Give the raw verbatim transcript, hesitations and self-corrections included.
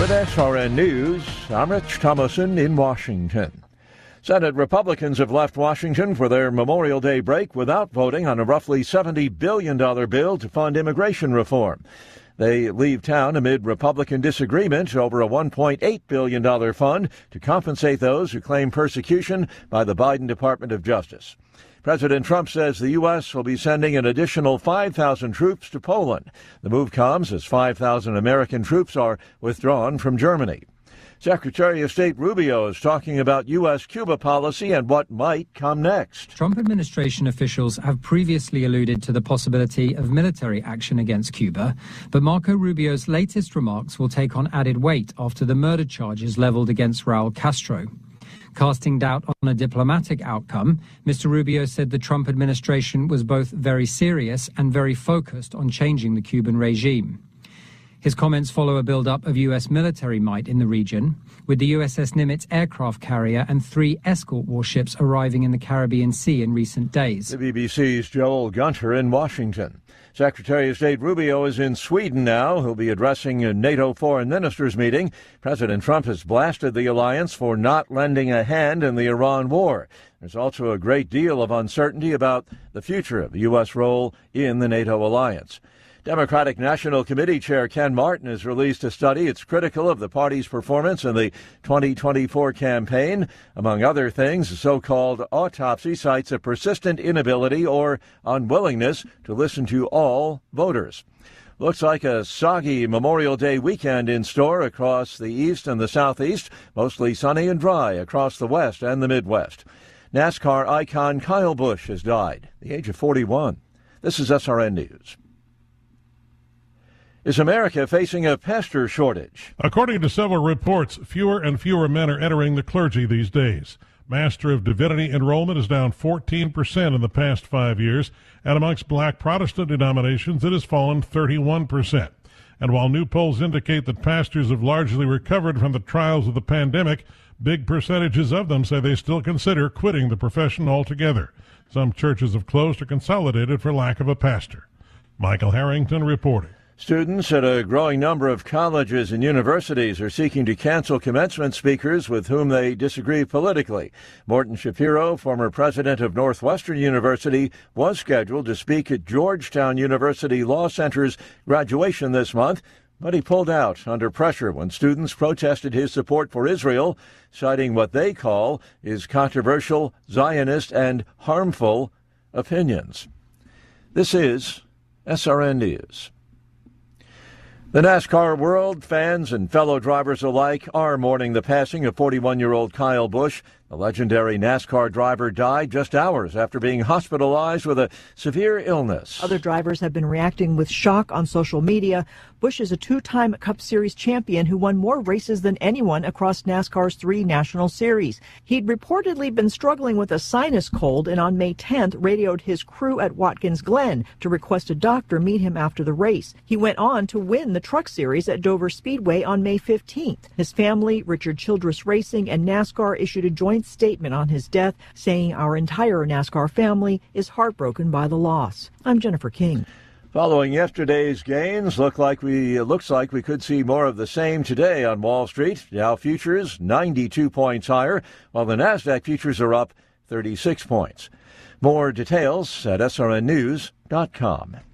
With S R N News, I'm Rich Thomason in Washington. Senate Republicans have left Washington for their Memorial Day break without voting on a roughly seventy billion dollars bill to fund immigration reform. They leave town amid Republican disagreement over a one point eight billion dollars fund to compensate those who claim persecution by the Biden Department of Justice. President Trump says the U S will be sending an additional five thousand troops to Poland. The move comes as five thousand American troops are withdrawn from Germany. Secretary of State Rubio is talking about U S Cuba policy and what might come next. Trump administration officials have previously alluded to the possibility of military action against Cuba, but Marco Rubio's latest remarks will take on added weight after the murder charges leveled against Raul Castro. Casting doubt on a diplomatic outcome, Mister Rubio said the Trump administration was both very serious and very focused on changing the Cuban regime. His comments follow a build-up of U S military might in the region, with the U S S Nimitz aircraft carrier and three escort warships arriving in the Caribbean Sea in recent days. The B B C's Joel Gunter in Washington. Secretary of State Rubio is in Sweden now. He'll be addressing a NATO foreign ministers meeting. President Trump has blasted the alliance for not lending a hand in the Iran war. There's also a great deal of uncertainty about the future of the U S role in the NATO alliance. Democratic National Committee Chair Ken Martin has released a study. It's critical of the party's performance in the twenty twenty-four campaign. Among other things, the so-called autopsy cites a persistent inability or unwillingness to listen to all voters. Looks like a soggy Memorial Day weekend in store across the east and the southeast, mostly sunny and dry across the west and the Midwest. NASCAR icon Kyle Busch has died at the age of forty-one. This is S R N News. Is America facing a pastor shortage? According to several reports, fewer and fewer men are entering the clergy these days. Master of Divinity enrollment is down fourteen percent in the past five years, and amongst black Protestant denominations it has fallen thirty-one percent. And while new polls indicate that pastors have largely recovered from the trials of the pandemic, big percentages of them say they still consider quitting the profession altogether. Some churches have closed or consolidated for lack of a pastor. Michael Harrington reporting. Students at a growing number of colleges and universities are seeking to cancel commencement speakers with whom they disagree politically. Morton Shapiro, former president of Northwestern University, was scheduled to speak at Georgetown University Law Center's graduation this month, but he pulled out under pressure when students protested his support for Israel, citing what they call his controversial, Zionist, and harmful opinions. This is S R N News. The NASCAR world, fans and fellow drivers alike, are mourning the passing of forty-one-year-old Kyle Busch. The legendary NASCAR driver died just hours after being hospitalized with a severe illness. Other drivers have been reacting with shock on social media. Busch is a two-time Cup Series champion who won more races than anyone across NASCAR's three national series. He'd reportedly been struggling with a sinus cold and on May tenth radioed his crew at Watkins Glen to request a doctor meet him after the race. He went on to win the Truck Series at Dover Speedway on May fifteenth. His family, Richard Childress Racing, and NASCAR issued a joint statement on his death, saying our entire NASCAR family is heartbroken by the loss. I'm Jennifer King. Following yesterday's gains, look like we, it looks like we could see more of the same today on Wall Street. Dow futures ninety-two points higher, while the NASDAQ futures are up thirty-six points. More details at S R N news dot com.